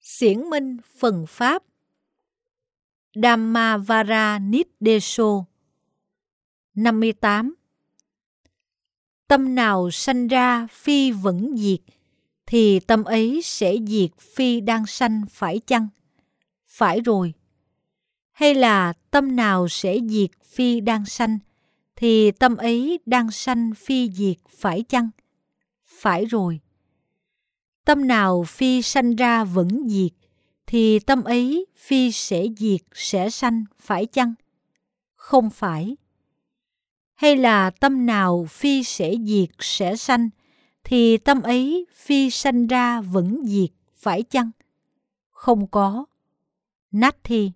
Xiển minh phần Pháp. Dhammavara Niddeso. 58. Tâm nào sanh ra phi vẫn diệt, thì tâm ấy sẽ diệt phi đang sanh, phải chăng? Phải rồi. Hay là tâm nào sẽ diệt phi đang sanh, thì tâm ấy đang sanh phi diệt, phải chăng? Phải rồi. Tâm nào phi sanh ra vẫn diệt, thì tâm ấy phi sẽ diệt, sẽ sanh, phải chăng? Không phải. Hay là tâm nào phi sẽ diệt, sẽ sanh, thì tâm ấy phi sanh ra vẫn diệt, phải chăng? Không có. Nathi.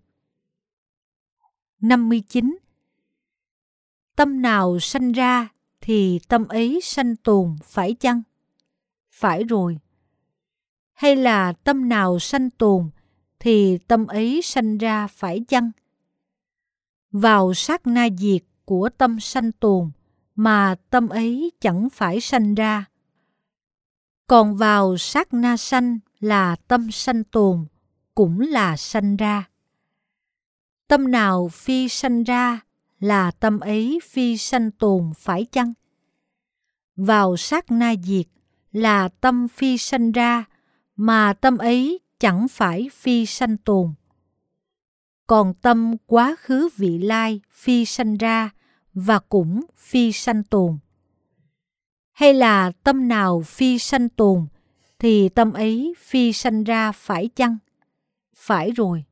59. Tâm nào sanh ra, thì tâm ấy sanh tồn, phải chăng? Phải rồi. Hay là tâm nào sanh tồn, thì tâm ấy sanh ra, phải chăng? Vào sát na diệt của tâm sanh tồn, mà tâm ấy chẳng phải sanh ra. Còn vào sát na sanh là tâm sanh tồn, cũng là sanh ra. Tâm nào phi sanh ra, là tâm ấy phi sanh tồn, phải chăng? Vào sát na diệt là tâm phi sanh ra, mà tâm ấy chẳng phải phi sanh tồn. Còn tâm quá khứ vị lai phi sanh ra, và cũng phi sanh tồn. Hay là tâm nào phi sanh tồn, thì tâm ấy phi sanh ra, phải chăng? Phải rồi.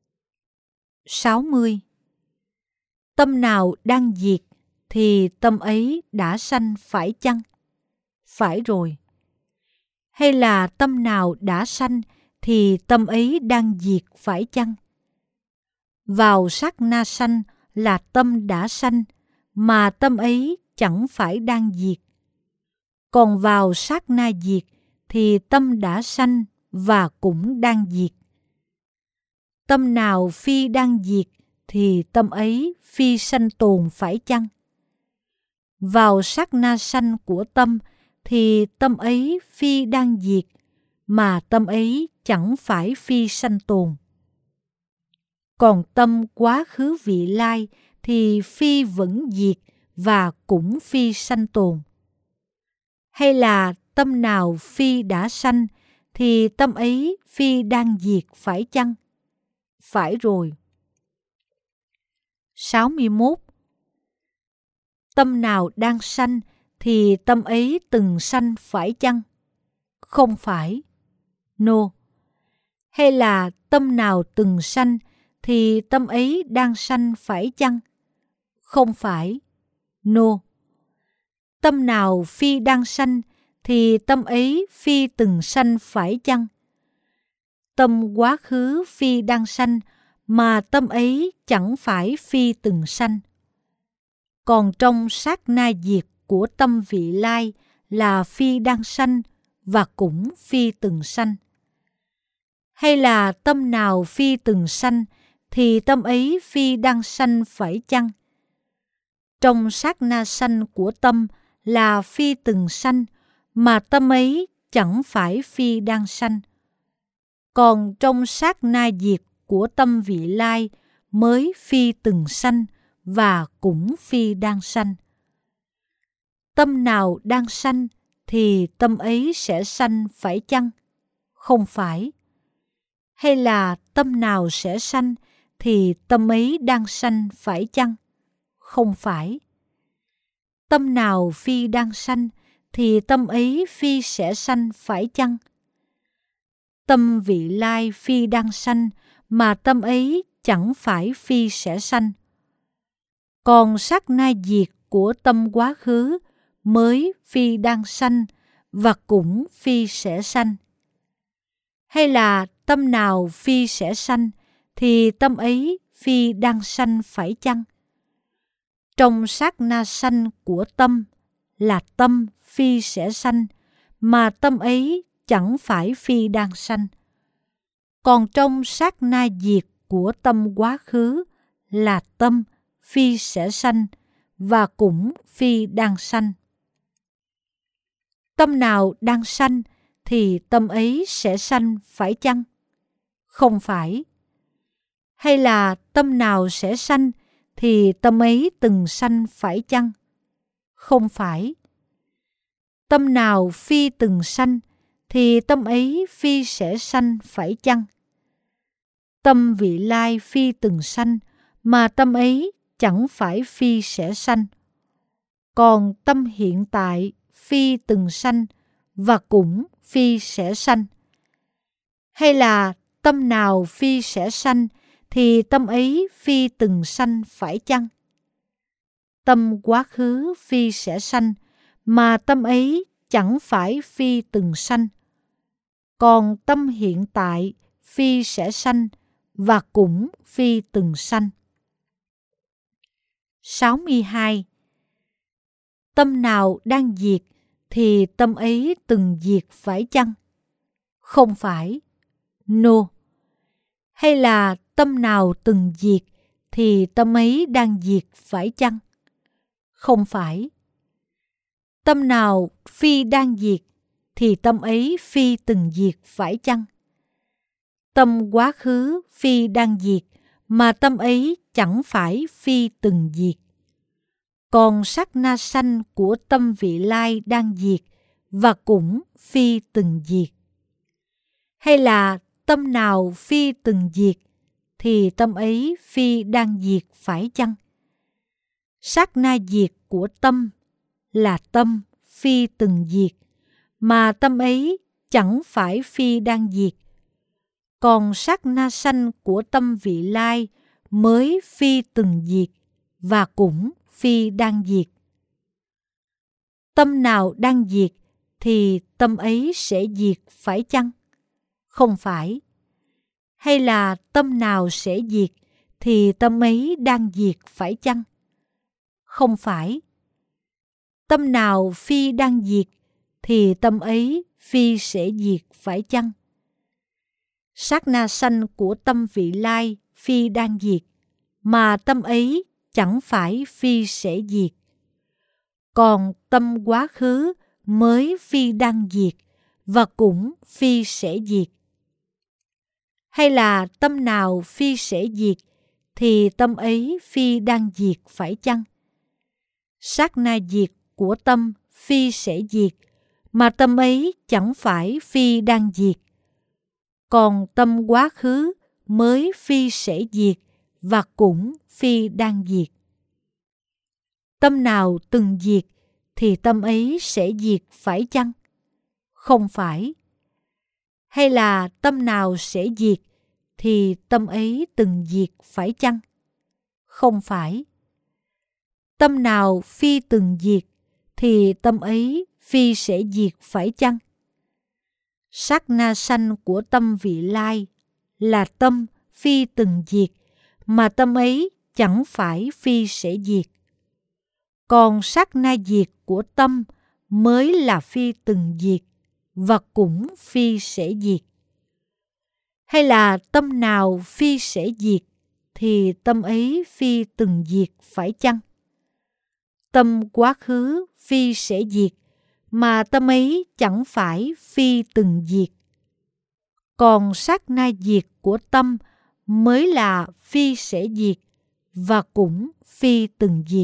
60. Tâm nào đang diệt, thì tâm ấy đã sanh, phải chăng? Phải rồi. Hay là tâm nào đã sanh, thì tâm ấy đang diệt, phải chăng? Vào sát na sanh là tâm đã sanh, mà tâm ấy chẳng phải đang diệt. Còn vào sát na diệt thì tâm đã sanh và cũng đang diệt. Tâm nào phi đang diệt, thì tâm ấy phi sanh tồn, phải chăng? Vào sát na sanh của tâm thì tâm ấy phi đang diệt, mà tâm ấy chẳng phải phi sanh tồn. Còn tâm quá khứ vị lai thì phi vẫn diệt và cũng phi sanh tồn. Hay là tâm nào phi đã sanh, thì tâm ấy phi đang diệt, phải chăng? Phải rồi. 61. Tâm nào đang sanh, thì tâm ấy từng sanh, phải chăng? Không phải. No. Hay là tâm nào từng sanh, thì tâm ấy đang sanh, phải chăng? Không phải. No. Tâm nào phi đang sanh, thì tâm ấy phi từng sanh, phải chăng? Tâm quá khứ phi đang sanh, mà tâm ấy chẳng phải phi từng sanh. Còn trong sát na diệt của tâm vị lai là phi đang sanh và cũng phi từng sanh. Hay là tâm nào phi từng sanh, thì tâm ấy phi đang sanh, phải chăng? Trong sát na sanh của tâm là phi từng sanh, mà tâm ấy chẳng phải phi đang sanh. Còn trong sát na diệt của tâm vị lai mới phi từng sanh và cũng phi đang sanh. Tâm nào đang sanh, thì tâm ấy sẽ sanh, phải chăng? Không phải. Hay là tâm nào sẽ sanh, thì tâm ấy đang sanh, phải chăng? Không phải. Tâm nào phi đang sanh, thì tâm ấy phi sẽ sanh, phải chăng? Tâm vị lai phi đang sanh, mà tâm ấy chẳng phải phi sẽ sanh. Còn sát na diệt của tâm quá khứ mới phi đang sanh và cũng phi sẽ sanh. Hay là tâm nào phi sẽ sanh, thì tâm ấy phi đang sanh, phải chăng? Trong sát na sanh của tâm là tâm phi sẽ sanh, mà tâm ấy chẳng phải phi đang sanh. Còn trong sát na diệt của tâm quá khứ là tâm phi sẽ sanh và cũng phi đang sanh. Tâm nào đang sanh, thì tâm ấy sẽ sanh, phải chăng? Không phải. Hay là tâm nào sẽ sanh thì tâm ấy từng sanh phải chăng? Không phải. Tâm nào phi từng sanh thì tâm ấy phi sẽ sanh phải chăng? Tâm vị lai phi từng sanh mà tâm ấy chẳng phải phi sẽ sanh. Còn tâm hiện tại phi từng sanh và cũng phi sẽ sanh. Hay là tâm nào phi sẽ sanh thì tâm ấy phi từng sanh phải chăng? Tâm quá khứ phi sẽ sanh mà tâm ấy chẳng phải phi từng sanh. Còn tâm hiện tại phi sẽ sanh và cũng phi từng sanh. 62. Tâm nào đang diệt thì tâm ấy từng diệt phải chăng? Không phải. No. Hay là tâm nào từng diệt thì tâm ấy đang diệt phải chăng? Không phải. Tâm nào phi đang diệt thì tâm ấy phi từng diệt phải chăng? Tâm quá khứ phi đang diệt mà tâm ấy chẳng phải phi từng diệt. Còn sát na sanh của tâm vị lai đang diệt và cũng phi từng diệt. Hay là tâm nào phi từng diệt thì tâm ấy phi đang diệt phải chăng? Sát na diệt của tâm là tâm phi từng diệt mà tâm ấy chẳng phải phi đang diệt. Còn sát na sanh của tâm vị lai mới phi từng diệt và cũng phi đang diệt. Tâm nào đang diệt thì tâm ấy sẽ diệt phải chăng? Không phải. Hay là tâm nào sẽ diệt thì tâm ấy đang diệt phải chăng? Không phải. Tâm nào phi đang diệt thì tâm ấy phi sẽ diệt phải chăng? Sát na sanh của tâm vị lai phi đang diệt mà tâm ấy chẳng phải phi sẽ diệt. Còn tâm quá khứ mới phi đang diệt và cũng phi sẽ diệt. Hay là tâm nào phi sẽ diệt thì tâm ấy phi đang diệt phải chăng? Sát na diệt của tâm phi sẽ diệt mà tâm ấy chẳng phải phi đang diệt. Còn tâm quá khứ mới phi sẽ diệt và cũng phi đang diệt. Tâm nào từng diệt thì tâm ấy sẽ diệt phải chăng? Không phải. Hay là tâm nào sẽ diệt thì tâm ấy từng diệt phải chăng? Không phải. Tâm nào phi từng diệt thì tâm ấy phi sẽ diệt phải chăng? Sát na sanh của tâm vị lai là tâm phi từng diệt mà tâm ấy chẳng phải phi sẽ diệt. Còn sát na diệt của tâm mới là phi từng diệt và cũng phi sẽ diệt. Hay là tâm nào phi sẽ diệt thì tâm ấy phi từng diệt phải chăng? Tâm quá khứ phi sẽ diệt mà tâm ấy chẳng phải phi từng diệt. Còn sát na diệt của tâm mới là phi sẽ diệt và cũng phi từng diệt.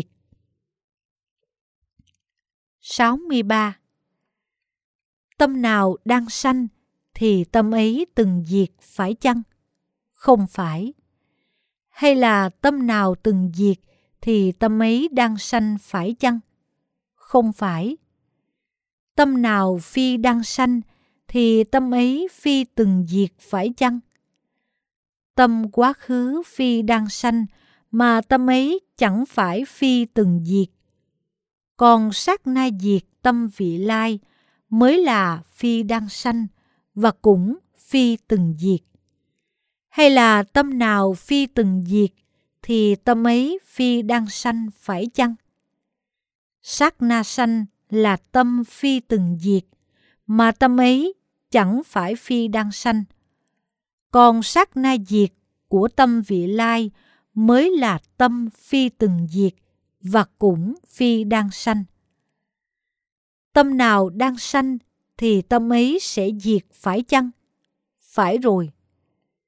63. Tâm nào đang sanh thì tâm ấy từng diệt phải chăng? Không phải. Hay là tâm nào từng diệt thì tâm ấy đang sanh phải chăng? Không phải. Tâm nào phi đang sanh thì tâm ấy phi từng diệt phải chăng? Tâm quá khứ phi đang sanh mà tâm ấy chẳng phải phi từng diệt. Còn sát na diệt tâm vị lai mới là phi đang sanh và cũng phi từng diệt. Hay là tâm nào phi từng diệt thì tâm ấy phi đang sanh phải chăng? Sát na sanh là tâm phi từng diệt mà tâm ấy chẳng phải phi đang sanh. Còn sát na diệt của tâm vị lai mới là tâm phi từng diệt và cũng phi đang sanh. Tâm nào đang sanh thì tâm ấy sẽ diệt phải chăng? Phải rồi.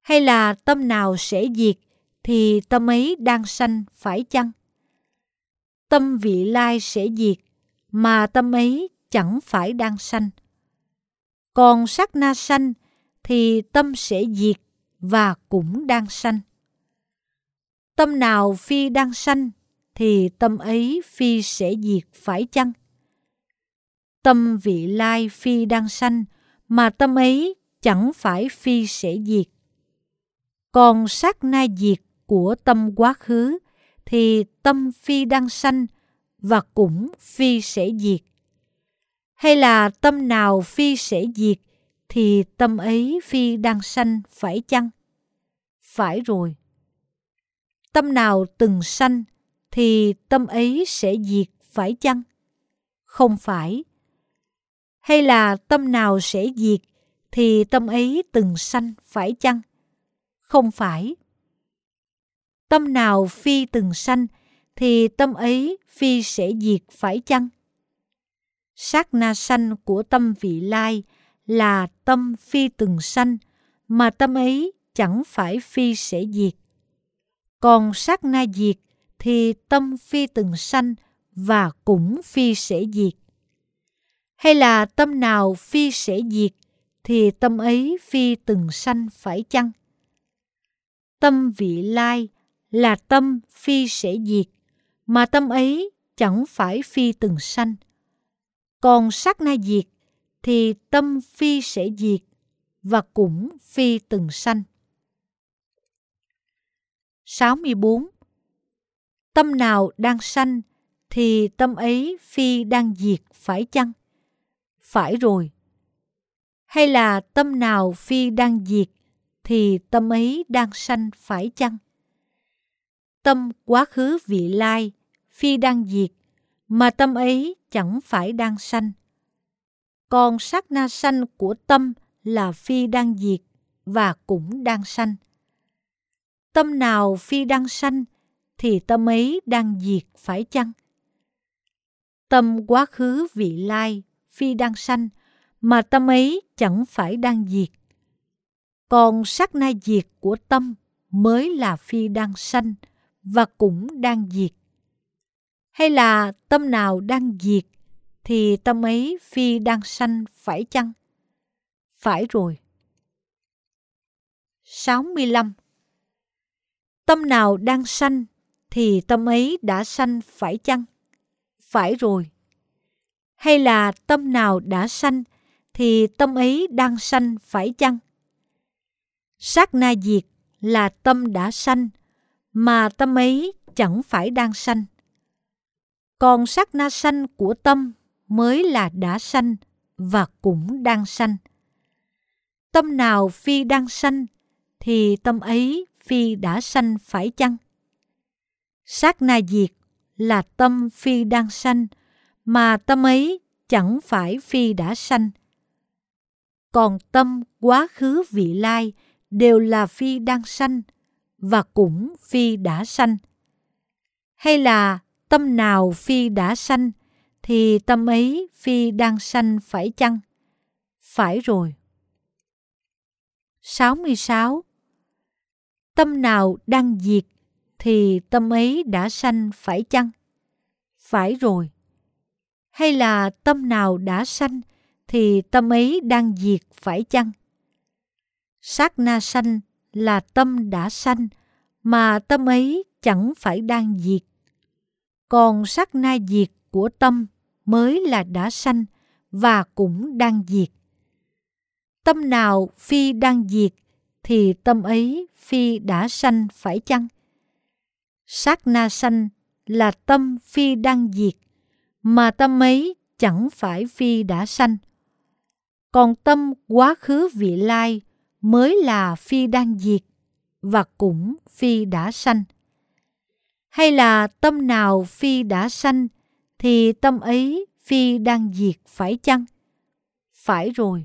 Hay là tâm nào sẽ diệt thì tâm ấy đang sanh, phải chăng? Tâm vị lai sẽ diệt, mà tâm ấy chẳng phải đang sanh. Còn sát na sanh thì tâm sẽ diệt và cũng đang sanh. Tâm nào phi đang sanh thì tâm ấy phi sẽ diệt, phải chăng? Tâm vị lai phi đang sanh, mà tâm ấy chẳng phải phi sẽ diệt. Còn sát na diệt của tâm quá khứ thì tâm phi đang sanh và cũng phi sẽ diệt. Hay là tâm nào phi sẽ diệt thì tâm ấy phi đang sanh, phải chăng? Phải rồi. Tâm nào từng sanh thì tâm ấy sẽ diệt, phải chăng? Không phải. Hay là tâm nào sẽ diệt thì tâm ấy từng sanh, phải chăng? Không phải. Tâm nào phi từng sanh thì tâm ấy phi sẽ diệt, phải chăng? Sát na sanh của tâm vị lai là tâm phi từng sanh, mà tâm ấy chẳng phải phi sẽ diệt. Còn sát na diệt thì tâm phi từng sanh và cũng phi sẽ diệt. Hay là tâm nào phi sẽ diệt thì tâm ấy phi từng sanh, phải chăng? Tâm vị lai là tâm phi sẽ diệt, mà tâm ấy chẳng phải phi từng sanh. Còn sát na diệt thì tâm phi sẽ diệt và cũng phi từng sanh. 64. Tâm nào đang sanh thì tâm ấy phi đang diệt, phải chăng? Phải rồi. Hay là tâm nào phi đang diệt thì tâm ấy đang sanh, phải chăng? Tâm quá khứ vị lai phi đang diệt, mà tâm ấy chẳng phải đang sanh. Còn sát na sanh của tâm là phi đang diệt và cũng đang sanh. Tâm nào phi đang sanh thì tâm ấy đang diệt, phải chăng? Tâm quá khứ vị lai phi đang sanh, mà tâm ấy chẳng phải đang diệt. Còn sát na diệt của tâm mới là phi đang sanh và cũng đang diệt. Hay là tâm nào đang diệt thì tâm ấy phi đang sanh, phải chăng? Phải rồi. 65. Tâm nào đang sanh thì tâm ấy đã sanh, phải chăng? Phải rồi. Hay là tâm nào đã sanh thì tâm ấy đang sanh, phải chăng? Sát na diệt là tâm đã sanh, mà tâm ấy chẳng phải đang sanh. Còn sát na sanh của tâm mới là đã sanh và cũng đang sanh. Tâm nào phi đang sanh thì tâm ấy phi đã sanh, phải chăng? Sát na diệt là tâm phi đang sanh, mà tâm ấy chẳng phải phi đã sanh. Còn tâm quá khứ vị lai đều là phi đang sanh và cũng phi đã sanh. Hay là tâm nào phi đã sanh thì tâm ấy phi đang sanh, phải chăng? Phải rồi. 66. Tâm nào đang diệt thì tâm ấy đã sanh, phải chăng? Phải rồi. Hay là tâm nào đã sanh thì tâm ấy đang diệt, phải chăng? Sát na sanh là tâm đã sanh, mà tâm ấy chẳng phải đang diệt. Còn sát na diệt của tâm mới là đã sanh và cũng đang diệt. Tâm nào phi đang diệt thì tâm ấy phi đã sanh, phải chăng? Sát na sanh là tâm phi đang diệt, mà tâm ấy chẳng phải phi đã sanh. Còn tâm quá khứ vị lai mới là phi đang diệt và cũng phi đã sanh. Hay là tâm nào phi đã sanh thì tâm ấy phi đang diệt, phải chăng? Phải rồi.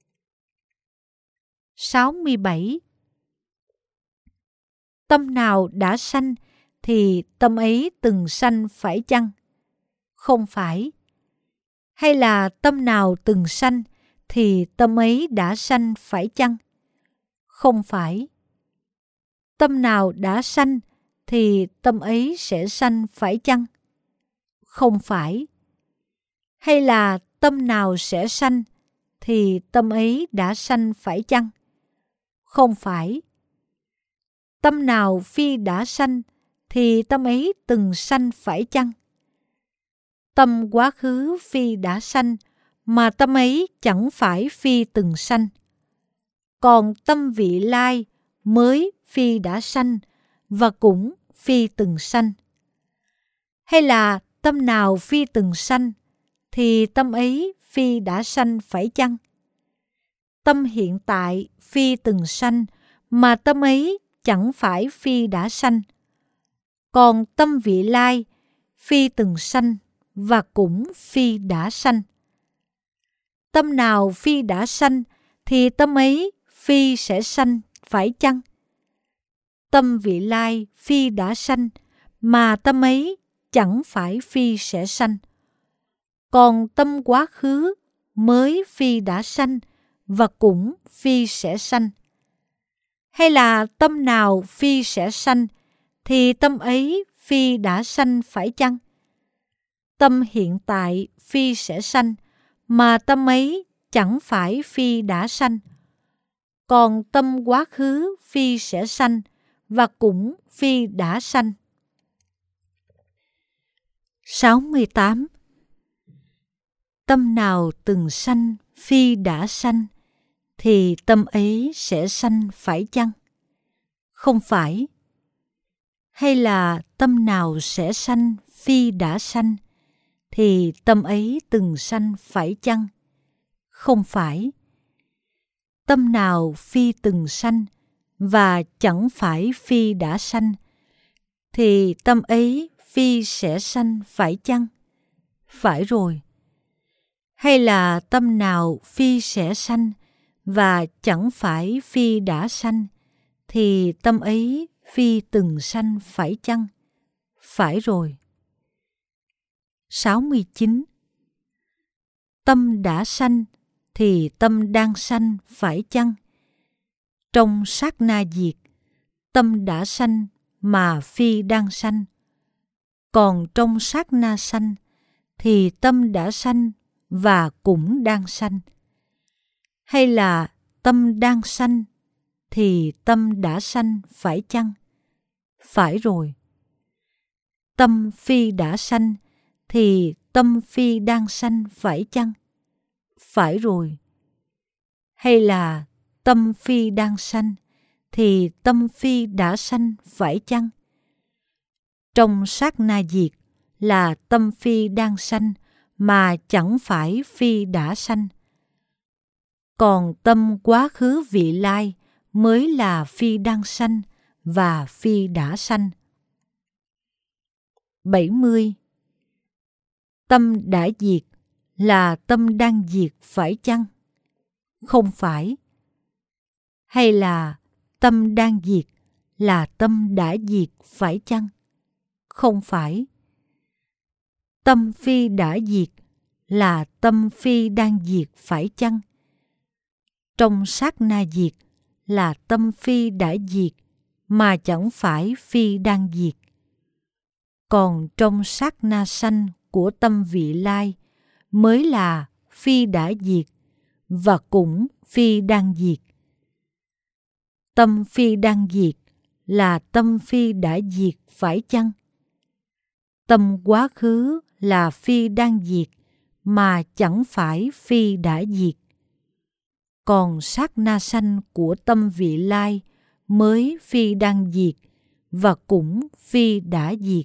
67. Tâm nào đã sanh thì tâm ấy từng sanh, phải chăng? Không phải. Hay là tâm nào từng sanh thì tâm ấy đã sanh, phải chăng? Không phải. Tâm nào đã sanh thì tâm ấy sẽ sanh phải chăng? Không phải. Hay là tâm nào sẽ sanh thì tâm ấy đã sanh phải chăng? Không phải. Tâm nào phi đã sanh thì tâm ấy từng sanh phải chăng? Tâm quá khứ phi đã sanh mà tâm ấy chẳng phải phi từng sanh. Còn tâm vị lai mới phi đã sanh và cũng phi từng sanh. Hay là tâm nào phi từng sanh thì tâm ấy phi đã sanh phải chăng? Tâm hiện tại phi từng sanh mà tâm ấy chẳng phải phi đã sanh. Còn tâm vị lai phi từng sanh và cũng phi đã sanh. Tâm nào phi đã sanh thì tâm ấy phi sẽ sanh phải chăng? Tâm vị lai phi đã sanh mà tâm ấy chẳng phải phi sẽ sanh. Còn tâm quá khứ mới phi đã sanh và cũng phi sẽ sanh. Hay là tâm nào phi sẽ sanh thì tâm ấy phi đã sanh phải chăng? Tâm hiện tại phi sẽ sanh mà tâm ấy chẳng phải phi đã sanh. Còn tâm quá khứ phi sẽ sanh và cũng phi đã sanh. 68. Tâm nào từng sanh phi đã sanh thì tâm ấy sẽ sanh phải chăng? Không phải. Hay là tâm nào sẽ sanh phi đã sanh thì tâm ấy từng sanh phải chăng? Không phải. Tâm nào phi từng sanh và chẳng phải phi đã sanh thì tâm ấy phi sẽ sanh phải chăng? Phải rồi. Hay là tâm nào phi sẽ sanh và chẳng phải phi đã sanh thì tâm ấy phi từng sanh phải chăng? Phải rồi. 69. Tâm đã sanh thì tâm đang sanh phải chăng? Trong sát na diệt, tâm đã sanh mà phi đang sanh. Còn trong sát na sanh thì tâm đã sanh và cũng đang sanh. Hay là tâm đang sanh thì tâm đã sanh phải chăng? Phải rồi. Tâm phi đã sanh thì tâm phi đang sanh phải chăng? Phải rồi. Hay là tâm phi đang sanh thì tâm phi đã sanh phải chăng? Trong sát na diệt là tâm phi đang sanh mà chẳng phải phi đã sanh. Còn tâm quá khứ vị lai mới là phi đang sanh và phi đã sanh. 70. Tâm đã diệt là tâm đang diệt phải chăng? Không phải. Hay là tâm đang diệt là tâm đã diệt phải chăng? Không phải. Tâm phi đã diệt là tâm phi đang diệt phải chăng? Trong sát na diệt là tâm phi đã diệt mà chẳng phải phi đang diệt. Còn trong sát na sanh của tâm vị lai mới là phi đã diệt và cũng phi đang diệt. Tâm phi đang diệt là tâm phi đã diệt phải chăng? Tâm quá khứ là phi đang diệt mà chẳng phải phi đã diệt. Còn sát na sanh của tâm vị lai mới phi đang diệt và cũng phi đã diệt.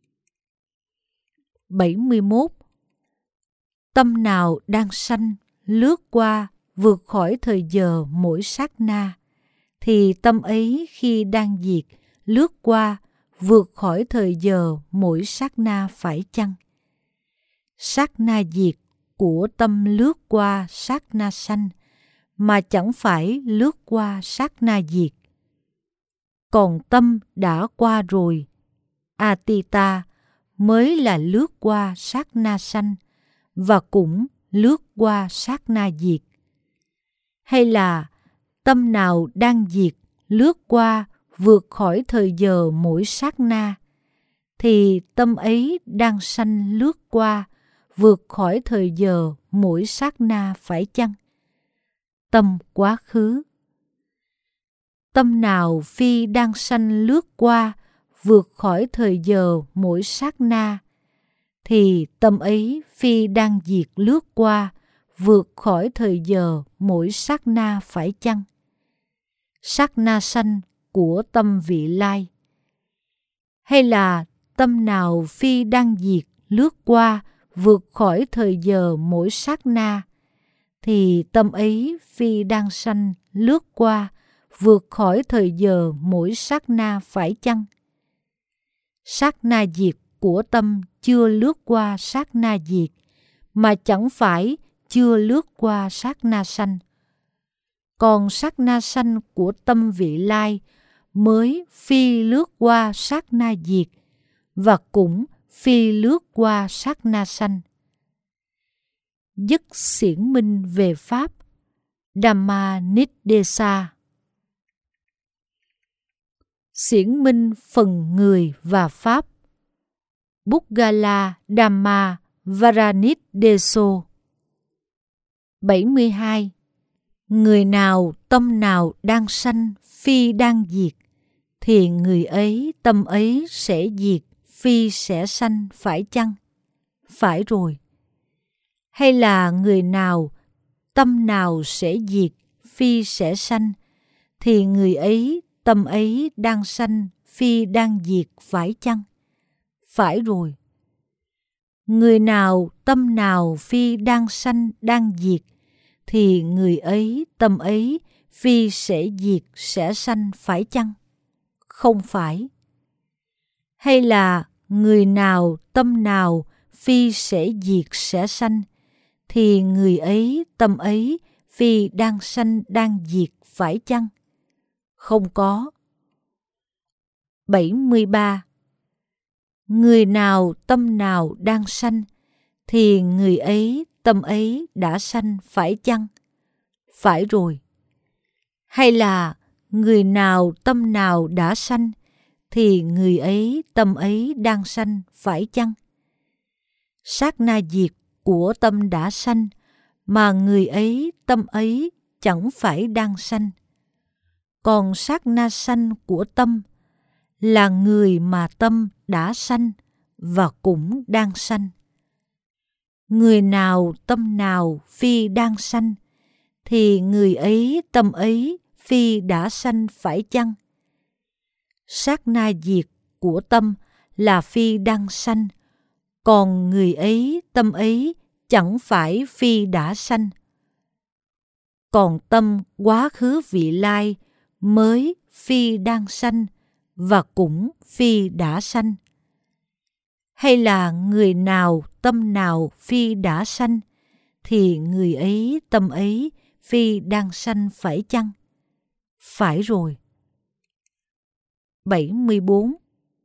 71. Tâm nào đang sanh lướt qua vượt khỏi thời giờ mỗi sát na thì tâm ấy khi đang diệt lướt qua vượt khỏi thời giờ mỗi sát na phải chăng? Sát na diệt của tâm lướt qua sát na sanh mà chẳng phải lướt qua sát na diệt. Còn tâm đã qua rồi, Atita, mới là lướt qua sát na sanh và cũng lướt qua sát na diệt. Hay là tâm nào đang diệt lướt qua vượt khỏi thời giờ mỗi sát na, thì tâm ấy đang sanh lướt qua, vượt khỏi thời giờ mỗi sát na phải chăng? Tâm quá khứ. Tâm nào phi đang sanh lướt qua, vượt khỏi thời giờ mỗi sát na, thì tâm ấy phi đang diệt lướt qua, vượt khỏi thời giờ mỗi sát na phải chăng? Sát na sanh của tâm vị lai. Hay là tâm nào phi đang diệt lướt qua, vượt khỏi thời giờ mỗi sát na, thì tâm ấy phi đang sanh lướt qua, vượt khỏi thời giờ mỗi sát na phải chăng? Sát na diệt của tâm chưa lướt qua sát na diệt, mà chẳng phải chưa lướt qua sát na sanh. Còn sát na sanh của tâm vị lai mới phi lướt qua sát na diệt, và cũng phi lướt qua sát na sanh. Dứt xiển minh về Pháp, Dhamma Niddesa. Xiển minh phần người và Pháp. Puggala Dhamma Varaniddeso. 72. Người nào tâm nào đang sanh phi đang diệt, thì người ấy tâm ấy sẽ diệt phi sẽ sanh phải chăng? Phải rồi. Hay là người nào tâm nào sẽ diệt phi sẽ sanh, thì người ấy tâm ấy đang sanh phi đang diệt phải chăng? Phải rồi. Người nào tâm nào phi đang sanh đang diệt, thì người ấy tâm ấy phi sẽ diệt sẽ sanh phải chăng? Không phải. Hay là người nào tâm nào phi sẽ diệt sẽ sanh, thì người ấy tâm ấy phi đang sanh đang diệt phải chăng? Không có. 73. Người nào tâm nào đang sanh, thì người ấy tâm ấy đã sanh phải chăng? Phải rồi. Hay là người nào tâm nào đã sanh, thì người ấy tâm ấy đang sanh phải chăng? Sát na diệt của tâm đã sanh, mà người ấy tâm ấy chẳng phải đang sanh. Còn sát na sanh của tâm là người mà tâm đã sanh và cũng đang sanh. Người nào tâm nào phi đang sanh, thì người ấy tâm ấy phi đã sanh phải chăng? Sát na diệt của tâm là phi đang sanh, còn người ấy tâm ấy chẳng phải phi đã sanh. Còn tâm quá khứ vị lai mới phi đang sanh và cũng phi đã sanh. Hay là người nào tâm nào phi đã sanh, thì người ấy tâm ấy phi đang sanh phải chăng? Phải rồi. 74.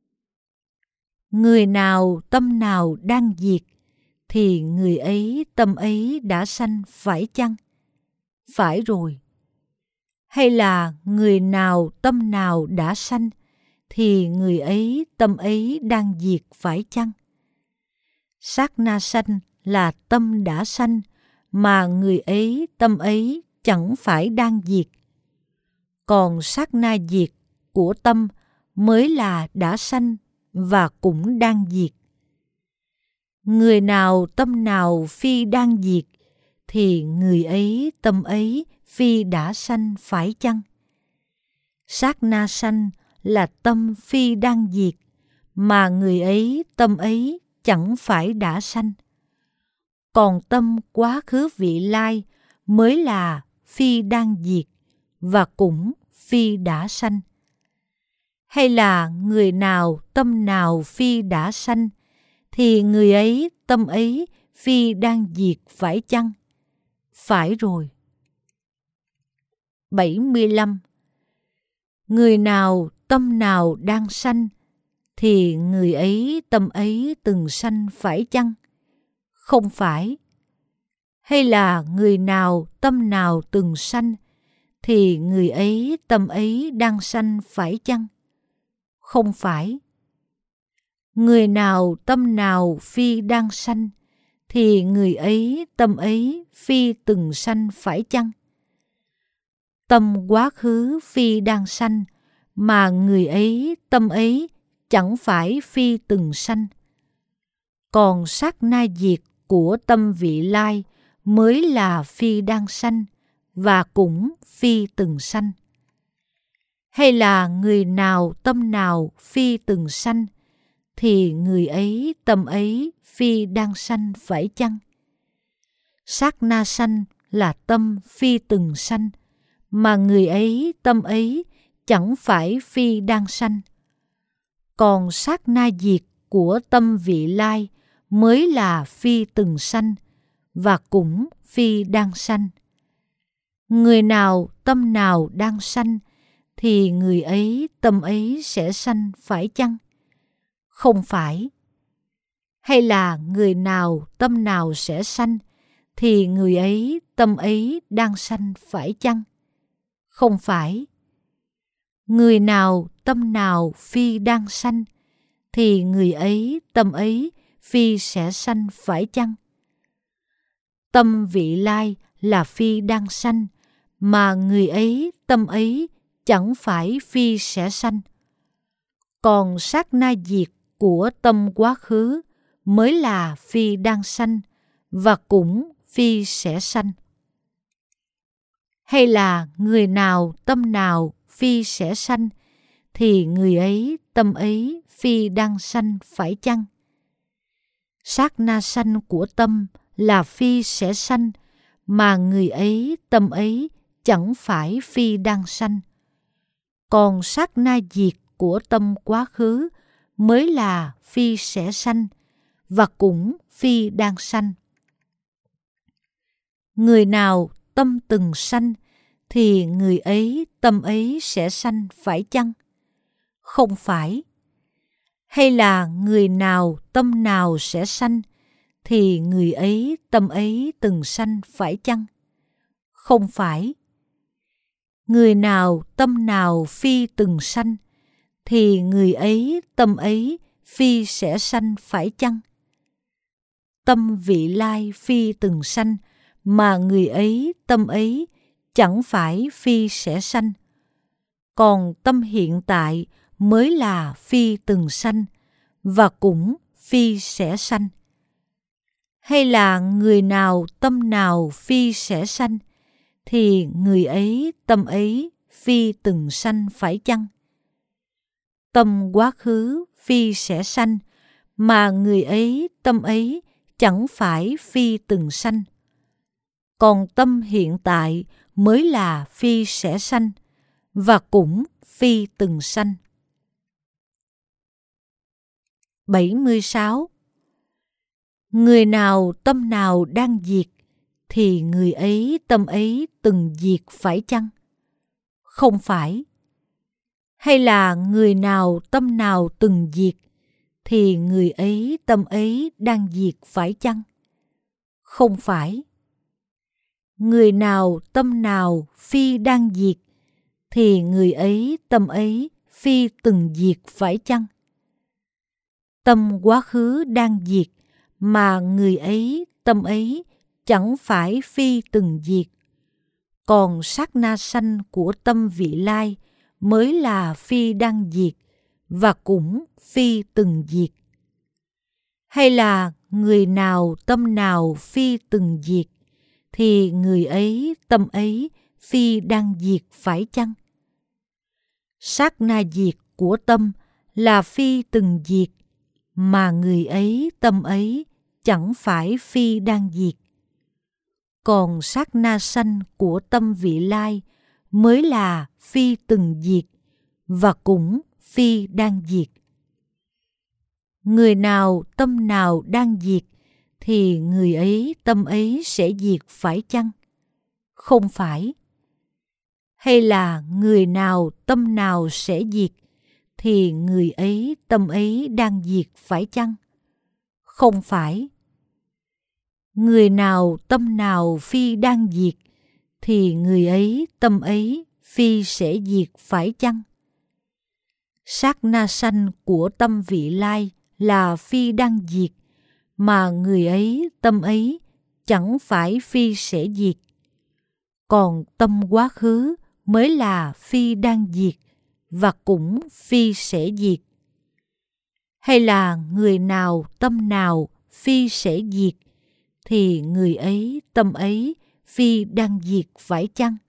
Người nào tâm nào đang diệt, thì người ấy tâm ấy đã sanh phải chăng? Phải rồi. Hay là người nào tâm nào đã sanh, thì người ấy tâm ấy đang diệt phải chăng? Sát na sanh là tâm đã sanh, mà người ấy tâm ấy chẳng phải đang diệt. Còn sát na diệt của tâm mới là đã sanh và cũng đang diệt. Người nào tâm nào phi đang diệt, thì người ấy tâm ấy phi đã sanh phải chăng? Sát na sanh là tâm phi đang diệt, mà người ấy tâm ấy chẳng phải đã sanh. Còn tâm quá khứ vị lai mới là phi đang diệt và cũng phi đã sanh. Hay là người nào tâm nào phi đã sanh, thì người ấy tâm ấy phi đang diệt phải chăng? Phải rồi. 75. Người nào tâm nào đang sanh, thì người ấy tâm ấy từng sanh phải chăng? Không phải. Hay là người nào tâm nào từng sanh, thì người ấy tâm ấy đang sanh phải chăng? Không phải. Người nào tâm nào phi đang sanh, thì người ấy tâm ấy phi từng sanh phải chăng? Tâm quá khứ phi đang sanh, mà người ấy tâm ấy chẳng phải phi từng sanh. Còn sát na diệt của tâm vị lai mới là phi đang sanh và cũng phi từng sanh. Hay là người nào tâm nào phi từng sanh, thì người ấy tâm ấy phi đang sanh phải chăng? Sát na sanh là tâm phi từng sanh, mà người ấy tâm ấy chẳng phải phi đang sanh. Còn sát na diệt của tâm vị lai mới là phi từng sanh và cũng phi đang sanh. Người nào tâm nào đang sanh, thì người ấy tâm ấy sẽ sanh phải chăng? Không phải. Hay là người nào tâm nào sẽ sanh, thì người ấy tâm ấy đang sanh phải chăng? Không phải. Người nào tâm nào phi đang sanh, thì người ấy tâm ấy phi sẽ sanh phải chăng? Tâm vị lai là phi đang sanh, mà người ấy tâm ấy chẳng phải phi sẽ sanh. Còn sát na diệt của tâm quá khứ mới là phi đang sanh và cũng phi sẽ sanh. Hay là người nào tâm nào phi sẽ sanh, thì người ấy tâm ấy phi đang sanh phải chăng? Sát na sanh của tâm là phi sẽ sanh, mà người ấy tâm ấy chẳng phải phi đang sanh. Còn sát na diệt của tâm quá khứ mới là phi sẽ sanh và cũng phi đang sanh. Người nào tâm từng sanh, thì người ấy tâm ấy sẽ sanh phải chăng? Không phải. Hay là người nào tâm nào sẽ sanh, thì người ấy tâm ấy từng sanh phải chăng? Không phải. Người nào tâm nào phi từng sanh, thì người ấy tâm ấy phi sẽ sanh phải chăng? Tâm vị lai phi từng sanh, mà người ấy tâm ấy chẳng phải phi sẽ sanh. Còn tâm hiện tại mới là phi từng sanh và cũng phi sẽ sanh. Hay là người nào tâm nào phi sẽ sanh, thì người ấy tâm ấy phi từng sanh phải chăng? Tâm quá khứ phi sẽ sanh, mà người ấy tâm ấy chẳng phải phi từng sanh. Còn tâm hiện tại mới là phi sẽ sanh và cũng phi từng sanh. 76. Người nào tâm nào đang diệt, thì người ấy tâm ấy từng diệt phải chăng? Không phải. Hay là người nào tâm nào từng diệt, thì người ấy tâm ấy đang diệt phải chăng? Không phải. Người nào tâm nào phi đang diệt, thì người ấy tâm ấy phi từng diệt phải chăng? Tâm quá khứ đang diệt, mà người ấy tâm ấy chẳng phải phi từng diệt. Còn sát na sanh của tâm vị lai mới là phi đang diệt và cũng phi từng diệt. Hay là người nào tâm nào phi từng diệt, thì người ấy tâm ấy phi đang diệt phải chăng? Sát na diệt của tâm là phi từng diệt, mà người ấy tâm ấy chẳng phải phi đang diệt. Còn sát na sanh của tâm vị lai mới là phi từng diệt và cũng phi đang diệt. Người nào tâm nào đang diệt, thì người ấy tâm ấy sẽ diệt phải chăng? Không phải. Hay là người nào tâm nào sẽ diệt, thì người ấy tâm ấy đang diệt phải chăng? Không phải. Người nào tâm nào phi đang diệt, thì người ấy tâm ấy phi sẽ diệt phải chăng? Sát na sanh của tâm vị lai là phi đang diệt, mà người ấy tâm ấy chẳng phải phi sẽ diệt. Còn tâm quá khứ mới là phi đang diệt và cũng phi sẽ diệt. Hay là người nào tâm nào phi sẽ diệt thì người ấy tâm ấy phi đang diệt phải chăng?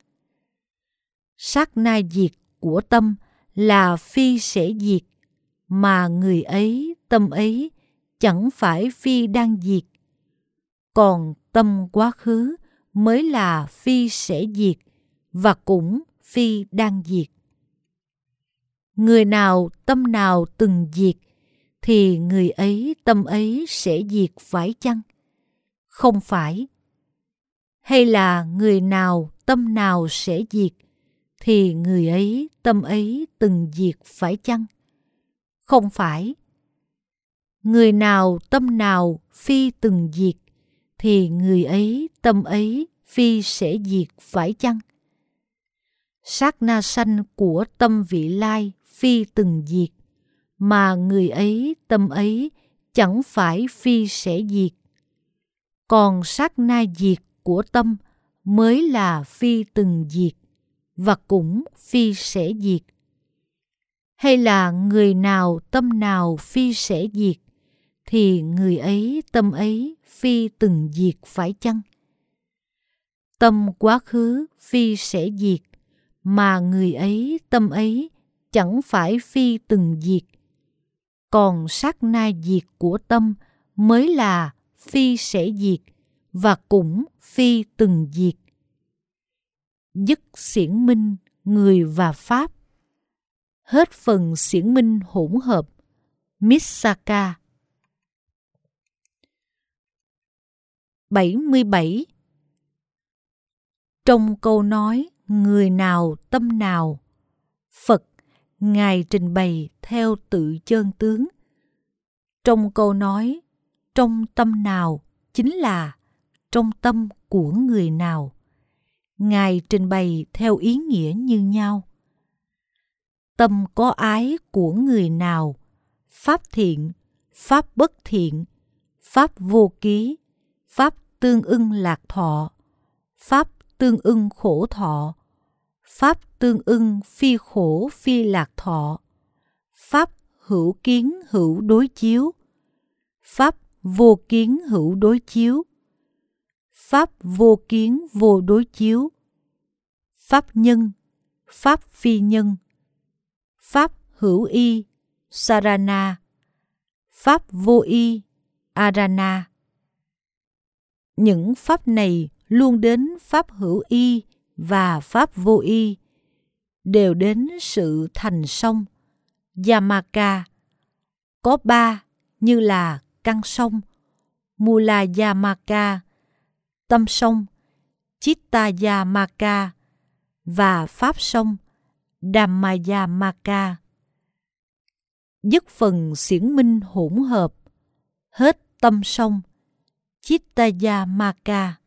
Sát na diệt của tâm là phi sẽ diệt, mà người ấy tâm ấy chẳng phải phi đang diệt. Còn tâm quá khứ mới là phi sẽ diệt và cũng phi đang diệt. Người nào tâm nào từng diệt thì người ấy tâm ấy sẽ diệt phải chăng? Không phải. Hay là người nào tâm nào sẽ diệt thì người ấy tâm ấy từng diệt phải chăng? Không phải. Người nào tâm nào phi từng diệt thì người ấy tâm ấy phi sẽ diệt phải chăng? Sát na sanh của tâm vị lai phi từng diệt, mà người ấy tâm ấy chẳng phải phi sẽ diệt. Còn sát na diệt của tâm mới là phi từng diệt và cũng phi sẽ diệt. Hay là người nào tâm nào phi sẽ diệt thì người ấy tâm ấy phi từng diệt phải chăng? Tâm quá khứ phi sẽ diệt, mà người ấy tâm ấy chẳng phải phi từng diệt. Còn sát na diệt của tâm mới là phi sẽ diệt và cũng phi từng diệt. Dứt xiển minh người và pháp. Hết phần xiển minh hỗn hợp Missaka. 77. Trong câu nói người nào tâm nào, Phật Ngài trình bày theo tự chân tướng. Trong câu nói trong tâm nào chính là trong tâm của người nào. Ngài trình bày theo ý nghĩa như nhau. Tâm có ái của người nào, pháp thiện, pháp bất thiện, pháp vô ký, pháp tương ưng lạc thọ, pháp tương ưng khổ thọ, pháp tương ưng phi khổ phi lạc thọ, pháp hữu kiến hữu đối chiếu, pháp vô kiến hữu đối chiếu, pháp vô kiến vô đối chiếu, pháp nhân, pháp phi nhân, pháp hữu y sarana, pháp vô y arana. Những pháp này luôn đến pháp hữu y và pháp vô y, đều đến sự thành song yamaka. Có ba như là căn song mula yamaka, tâm song chitta yamaka và pháp song dhamma yamaka. Dứt phần xiển minh hỗn hợp, hết tâm song chitta yamaka.